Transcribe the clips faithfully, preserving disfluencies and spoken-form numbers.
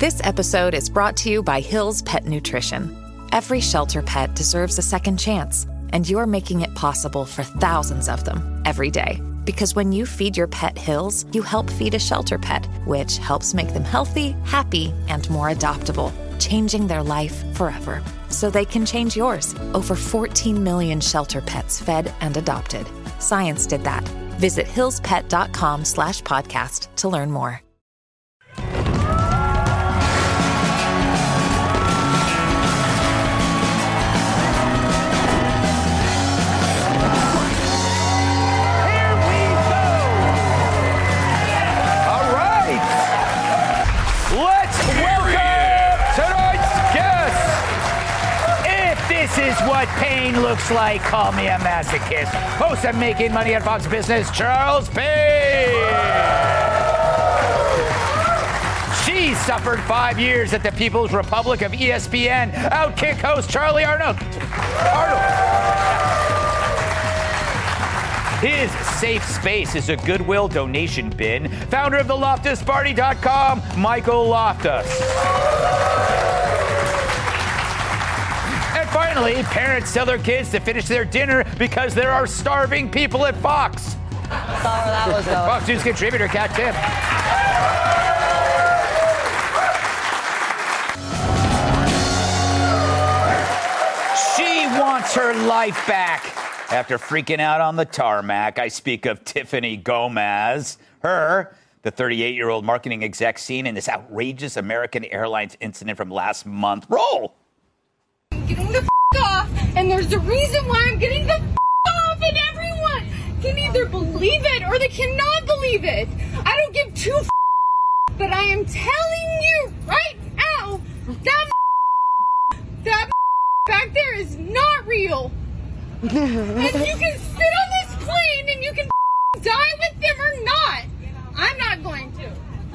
This episode is brought to you by Hill's Pet Nutrition. Every shelter pet deserves a second chance, and you're making it possible for thousands of them every day. Because when you feed your pet Hill's, you help feed a shelter pet, which helps make them healthy, happy, and more adoptable, changing their life forever. So they can change yours. Over fourteen million shelter pets fed and adopted. Science did that. Visit hillspet.com slash podcast to learn more. This is what pain looks like. Call me a masochist. Host of Making Money on Fox Business, Charles Payne. She suffered five years at the People's Republic of E S P N. Outkick host Charlie Arnold. Arnold. His safe space is a Goodwill donation bin. Founder of the Loftus Party dot com, Michael Loftus. And finally, parents tell their kids to finish their dinner because there are starving people at Fox. That's all that was going. Fox News contributor Kat Timm. She wants her life back after freaking out on the tarmac. I speak of Tiffany Gomez. Her, the thirty-eight-year-old marketing exec seen in this outrageous American Airlines incident from last month. Roll! I'm getting the f*** off, and there's a reason why I'm getting the f*** off, and everyone can either believe it or they cannot believe it. I don't give two f***, but I am telling you right now, that that back there is not real. And you can sit on this plane and you can die with them or not. I'm not going to.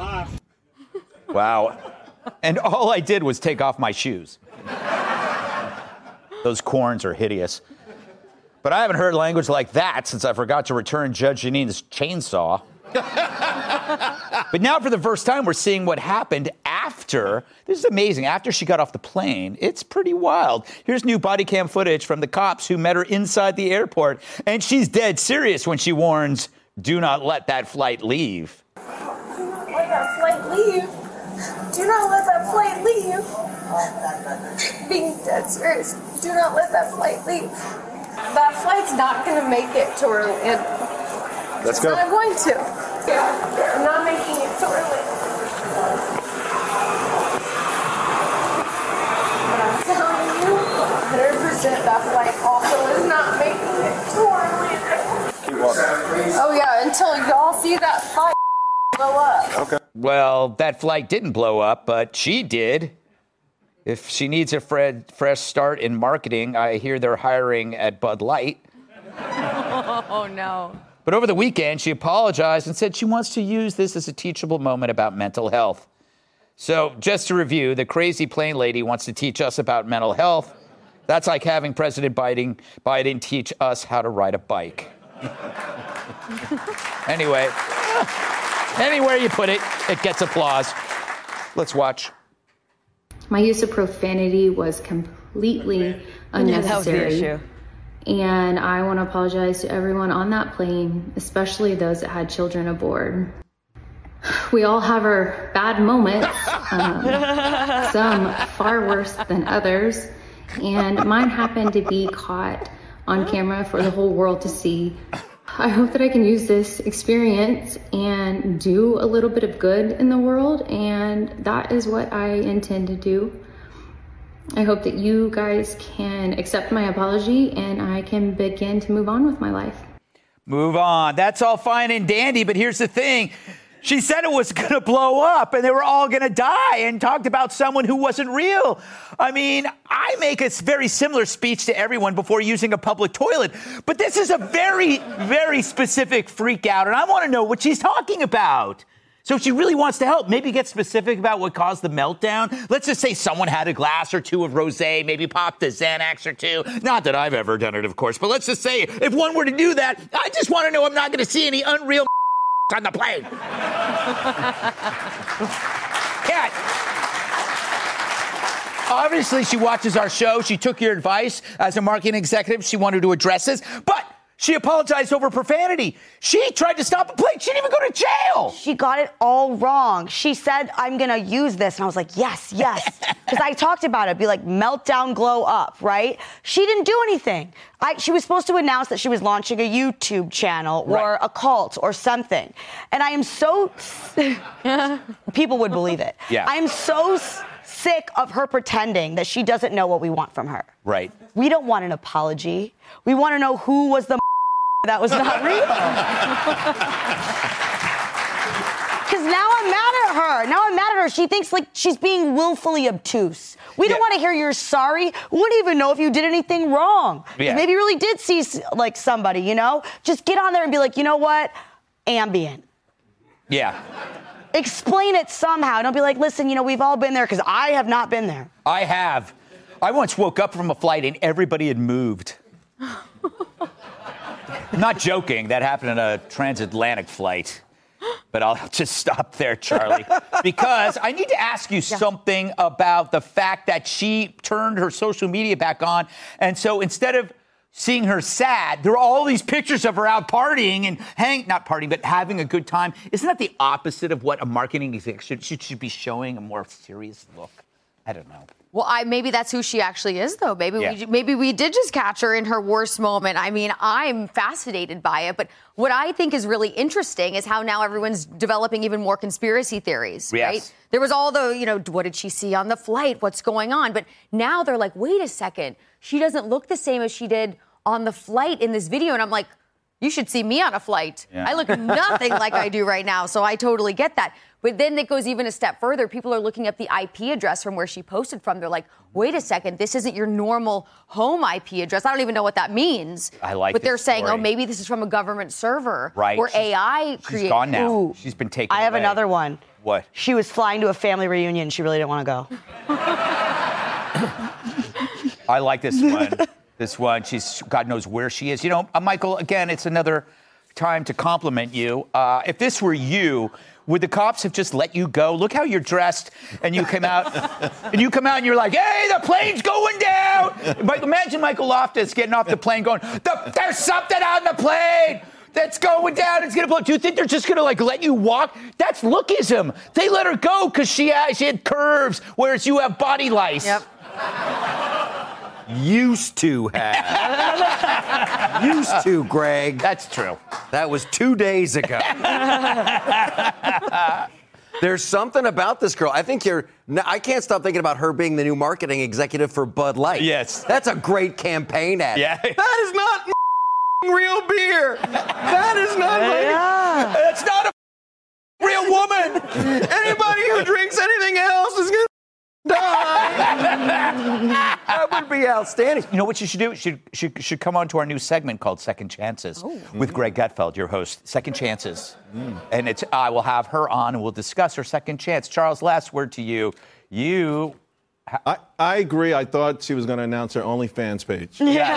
Wow. And all I did was take off my shoes. Those corns are hideous. But I haven't heard language like that since I forgot to return Judge Jeanine's chainsaw. But now for the first time, we're seeing what happened after. This is amazing. After she got off the plane, it's pretty wild. Here's new body cam footage from the cops who met her inside the airport. And she's dead serious when she warns, do not let that flight leave. Do not let that flight leave. Do not let that flight leave. Being dead serious. Do not let that flight leave. That flight's not going to make it to Orlando. Let's go. It's not going to. I'm not making it to Orlando. But I'm telling you, one hundred percent that flight also is not making it to Orlando. Keep walking. Oh yeah, until y'all see that flight blow up. Okay. Well, that flight didn't blow up, but she did. If she needs a fre- fresh start in marketing, I hear they're hiring at Bud Light. Oh, no. But over the weekend, she apologized and said she wants to use this as a teachable moment about mental health. So just to review, the crazy plane lady wants to teach us about mental health. That's like having President Biden, Biden teach us how to ride a bike. Anyway, anywhere you put it, it gets applause. Let's watch. My use of profanity was completely unnecessary. That was the issue. And I want to apologize to everyone on that plane, especially those that had children aboard. We all have our bad moments, um, some far worse than others. And mine happened to be caught on camera for the whole world to see. I hope that I can use this experience and do a little bit of good in the world, and that is what I intend to do. I hope that you guys can accept my apology and I can begin to move on with my life. Move on. That's all fine and dandy, but here's the thing. She said it was going to blow up and they were all going to die and talked about someone who wasn't real. I mean, I make a very similar speech to everyone before using a public toilet, but this is a very, very specific freak out, and I want to know what she's talking about. So if she really wants to help, maybe get specific about what caused the meltdown. Let's just say someone had a glass or two of rosé, maybe popped a Xanax or two. Not that I've ever done it, of course, but let's just say if one were to do that, I just want to know I'm not going to see any unreal on the plane. Cat. Obviously, she watches our show. She took your advice as a marketing executive. She wanted to address this, but she apologized over profanity. She tried to stop a plane. She didn't even go to jail. She got it all wrong. She said, I'm going to use this. And I was like, yes, yes. Because I talked about it. Be like, meltdown, glow up, right? She didn't do anything. I, she was supposed to announce that she was launching a YouTube channel or Right. a cult or something. And I am so... People would believe it. Yeah. I am so s- sick of her pretending that she doesn't know what we want from her. Right. We don't want an apology. We want to know who was the that was not real. Because now I'm mad at her. Now I'm mad at her. She thinks like she's being willfully obtuse. We don't Yeah. want to hear you're sorry. We wouldn't even know if you did anything wrong. Yeah. Maybe you really did see like somebody, you know? Just get on there and be like, you know what? Ambient. Yeah. Explain it somehow. Don't be like, listen, you know, we've all been there because I have not been there. I have. I once woke up from a flight and everybody had moved. I'm not joking. That happened on a transatlantic flight. But I'll just stop there, Charlie, because I need to ask you something about the fact that she turned her social media back on. And so instead of seeing her sad, there are all these pictures of her out partying and hang, not partying, but having a good time. Isn't that the opposite of what a marketing executive should, should, should be showing a more serious look? I don't know. Well, I, maybe that's who she actually is, though. Maybe Yeah. we maybe we did just catch her in her worst moment. I mean, I'm fascinated by it. But what I think is really interesting is how now everyone's developing even more conspiracy theories, Yes. right? There was all the, you know, what did she see on the flight? What's going on? But now they're like, wait a second. She doesn't look the same as she did on the flight in this video. And I'm like, you should see me on a flight. Yeah. I look nothing like I do right now. So I totally get that. But then it goes even a step further. People are looking up the I P address from where she posted from. They're like, wait a second, this isn't your normal home I P address. I don't even know what that means. I like But this they're saying, story. oh, maybe this is from a government server. Right. Or She's- A I She's created. gone now. Ooh. She's been taken I have away. another one. What? She was flying to a family reunion. She really didn't want to go. I like this one. This one, she's, God knows where she is. You know, uh, Michael, again, it's another time to compliment you. Uh, if this were you, would the cops have just let you go? Look how you're dressed, and you come out, and you come out, and you're like, "Hey, the plane's going down!" But imagine Michael Loftus getting off the plane, going, the, "There's something on the plane that's going down. It's gonna blow." Do you think they're just gonna like let you walk? That's lookism. They let her go because she had she had curves, whereas you have body lice. Yep. Used to have. Used to, Greg. That's true. That was two days ago. There's something about this girl. I think you're. I can't stop thinking about her being the new marketing executive for Bud Light. Yes. That's a great campaign ad. Yeah. That is not real beer. That is not. Yeah. That's not a real woman. Anybody who drinks anything else is gonna die. That would be outstanding. You know what you should do? You should, should, should come on to our new segment called Second Chances with Greg Gutfeld, your host. Second Chances. And it's I will have her on and we'll discuss her second chance. Charles, last word to you. You... I, I agree. I thought she was going to announce her OnlyFans page. Yeah.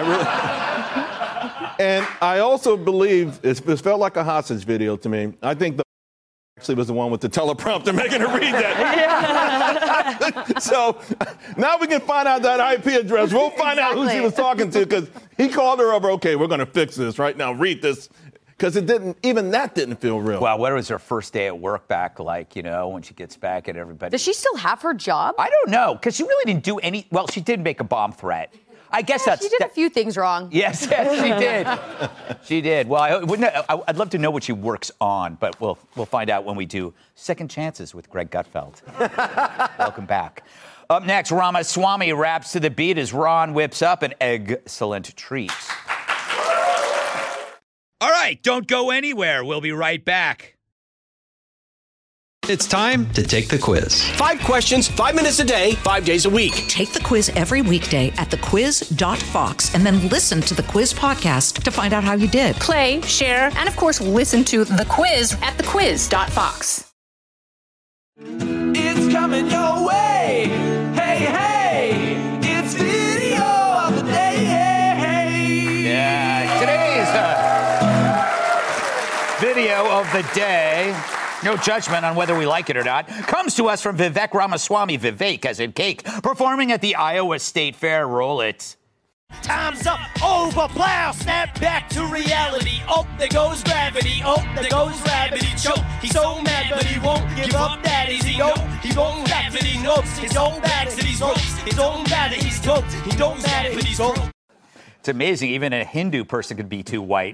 I really, and I also believe it, it felt like a hostage video to me. I think the actually was the one with the teleprompter making her read that. So now we can find out that I P address. We'll find out who she was talking to because he called her over. Okay, we're going to fix this right now. Read this. Because it didn't, even that didn't feel real. Well, what was her first day at work back like, you know, when she gets back at everybody? Does she still have her job? I don't know, because she really didn't do any... Well, she did make a bomb threat. I guess Yeah, that's... she did a that- few things wrong. Yes, yes, she did. She did. Well, I wouldn't. I, I'd love to know what she works on, but we'll we'll find out when we do Second Chances with Greg Gutfeld. Welcome back. Up next, Ramaswamy raps to the beat as Ron whips up an excellent treat. All right, don't go anywhere. We'll be right back. It's time to take the quiz. Five questions, five minutes a day, five days a week. Take the quiz every weekday at the quiz dot fox and then listen to the quiz podcast to find out how you did. Play, share, and of course, listen to the quiz at the quiz dot fox. It's coming your way. Hey, hey. It's video of the day. Hey, hey. Yeah, today's uh, video of the day No judgment on whether we like it or not. Comes to us from Vivek Ramaswamy, Vivek as in cake, performing at the Iowa State Fair. Roll it. Time's up, over, plow, snap back to reality. Oh, there goes gravity. Oh, there goes gravity. Choke. He's so mad, but he won't give up that easy. No, he won't rap, but he knows his own bags that he's ropes. His own bad that he's dope. He don't matter, but he's dope. It's amazing. Even a Hindu person could be too white.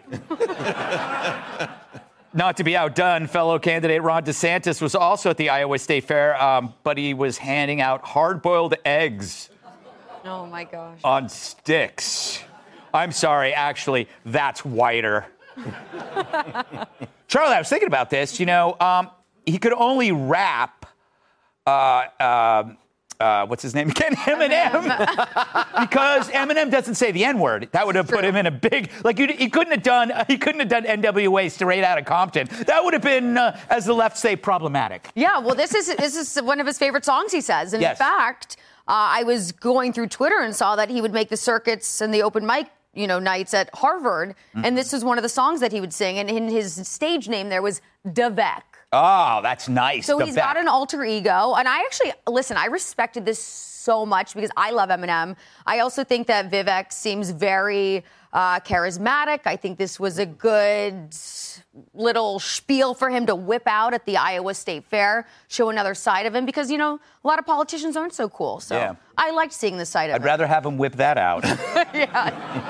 Not to be outdone, fellow candidate Ron DeSantis was also at the Iowa State Fair, um, but he was handing out hard-boiled eggs. Oh, my gosh. On sticks. I'm sorry, actually, that's whiter. Charlie, I was thinking about this. You know, um, he could only rap, uh, uh, uh, what's his name again? Eminem. Because Eminem doesn't say the N-word. That would have put him in a big, like, you, he couldn't have done, he couldn't have done N W A straight out of Compton. That would have been, uh, as the left say, problematic. Yeah, well, this is this is one of his favorite songs, he says. And yes. in fact, Uh, I was going through Twitter and saw that he would make the circuits and the open mic, you know, nights at Harvard. Mm-hmm. And this was one of the songs that he would sing. And in his stage name there was Devek. Oh, that's nice. So Devek. he's got an alter ego. And I actually, listen, I respected this so much because I love Eminem. I also think that Vivek seems very uh, charismatic. I think this was a good little spiel for him to whip out at the Iowa State Fair, show another side of him, because, you know, a lot of politicians aren't so cool. So yeah. I liked seeing this side of I'd him. I'd rather have him whip that out. yeah.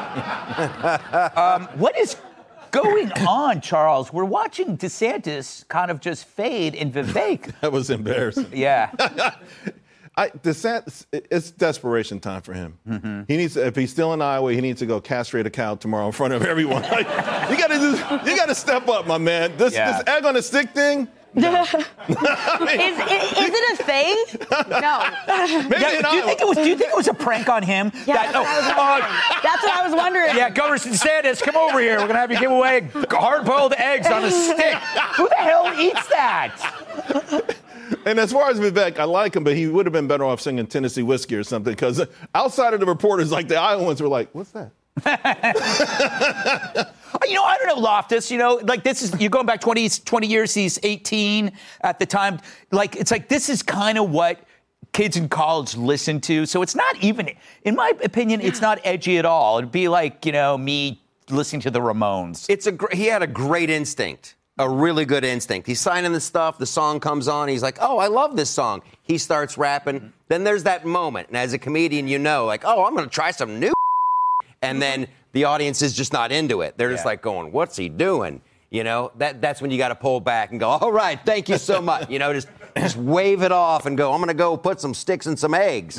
um, what is going on, Charles? We're watching DeSantis kind of just fade in Vivek. That was embarrassing. Yeah. I, DeSantis, it's desperation time for him. Mm-hmm. He needs, if he's still in Iowa, he needs to go castrate a cow tomorrow in front of everyone. Like, you got to, you got to step up, my man. This, yeah. this egg on a stick thing. No. I mean, is, is, is it a thing? No. Maybe yeah, do you think it was? Do you think it was a prank on him? Yeah, that, that's, oh, what uh, that's what I was wondering. Yeah, Governor DeSantis, come over here. We're gonna have you give away hard-boiled eggs on a stick. Who the hell eats that? And as far as Vivek, I like him, but he would have been better off singing Tennessee Whiskey or something, because outside of the reporters, like the Iowans were like, what's that? You know, I don't know, Loftus, you know, like this is, you're going back twenty, twenty years, he's eighteen at the time. Like, it's like, this is kind of what kids in college listen to. So it's not even, in my opinion, it's not edgy at all. It'd be like, you know, me listening to the Ramones. It's a gr- he had a great instinct. A really good instinct. He's signing the stuff. The song comes on. He's like, oh, I love this song. He starts rapping. Mm-hmm. Then there's that moment. And as a comedian, you know, like, oh, I'm going to try some new. And then the audience is just not into it. They're yeah. just like going, what's he doing? You know, that that's when you got to pull back and go, all right, thank you so much. You know, just just wave it off and go, I'm going to go put some sticks and some eggs.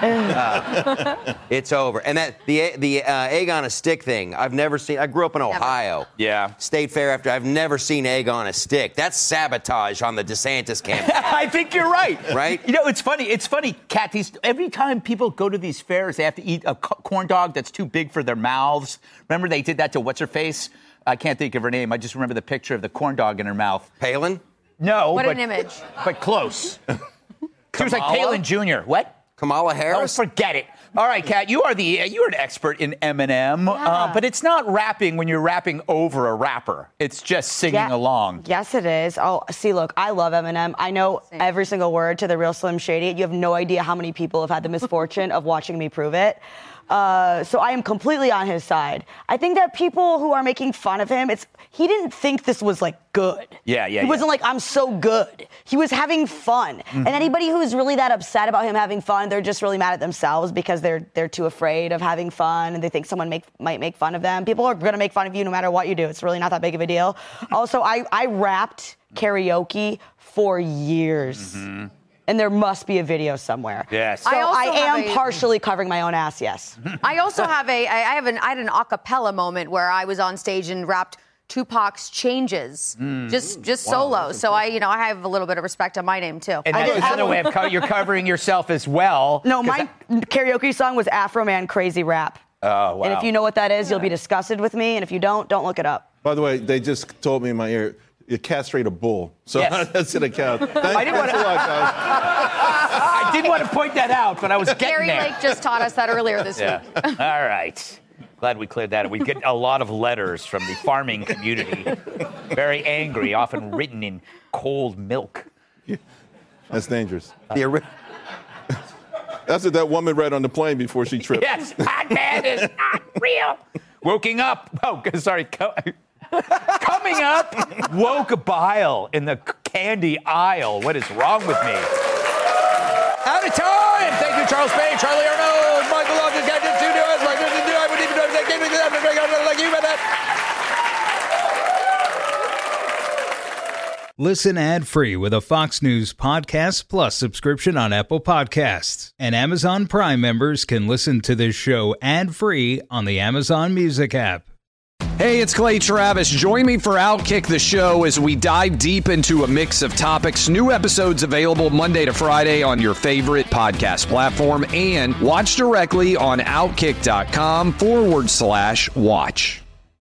Uh, it's over. And that the the uh, egg on a stick thing, I've never seen. I grew up in Ohio. Never. Yeah. State Fair after. I've never seen egg on a stick. That's sabotage on the DeSantis campaign. I think you're right. Right? You know, it's funny. It's funny, Kat. These, every time people go to these fairs, they have to eat a corn dog that's too big for their mouths. Remember they did that to What's-Her-Face? I can't think of her name. I just remember the picture of the corn dog in her mouth. Palin? No. What but, an image. But close. She was like Palin Junior What? Kamala Harris? Oh, forget it. All right, Kat, you are the you're an expert in Eminem, yeah. uh, but it's not rapping when you're rapping over a rapper. It's just singing yeah. along. Yes, it is. Oh, see, look, I love Eminem. I know Same. every single word to the real Slim Shady. You have no idea how many people have had the misfortune of watching me prove it. Uh, so I am completely on his side. I think that people who are making fun of him, it's he didn't think this was like good. Yeah, yeah. He wasn't yeah. like, I'm so good. He was having fun. Mm-hmm. And anybody who's really that upset about him having fun, they're just really mad at themselves because they're they're too afraid of having fun and they think someone make, might make fun of them. People are going to make fun of you no matter what you do. It's really not that big of a deal. Also, I, I rapped karaoke for years. Mm-hmm. And there must be a video somewhere. Yes. So I, also I am a, partially covering my own ass, yes. I also have a, I have an, I had an a cappella moment where I was on stage and rapped Tupac's Changes, mm. just just wow, solo. So I, you know, I have a little bit of respect on my name too. And that's another way of co- you're covering yourself as well. No, my I, karaoke song was Afro Man Crazy Rap. Oh, wow. And if you know what that is, you'll be disgusted with me. And if you don't, don't look it up. By the way, they just told me in my ear, you castrate a bull. So yes. that's in a cow. Thank, I didn't want to, a lot, guys. I did want to point that out, but I was getting Gary there. Lake just taught us that earlier this yeah. week. All right. Glad we cleared that. We get a lot of letters from the farming community. Very angry, often written in cold milk. Yeah. That's dangerous. The ori- That's what that woman read on the plane before she tripped. Yes, hot man is not real. Woking up. Oh, sorry. Co- Coming up, woke bile in the candy aisle. What is wrong with me? Out of time. Thank you, Charles Payne, Charlie Arnold, Michael Longdon, Gadget Studios. Like this is I would even know that game like you about that. Listen ad-free with a Fox News Podcast Plus subscription on Apple Podcasts. And Amazon Prime members can listen to this show ad-free on the Amazon Music app. Hey, it's Clay Travis. Join me for Outkick the Show as we dive deep into a mix of topics. New episodes available Monday to Friday on your favorite podcast platform, and watch directly on outkick.com forward slash watch.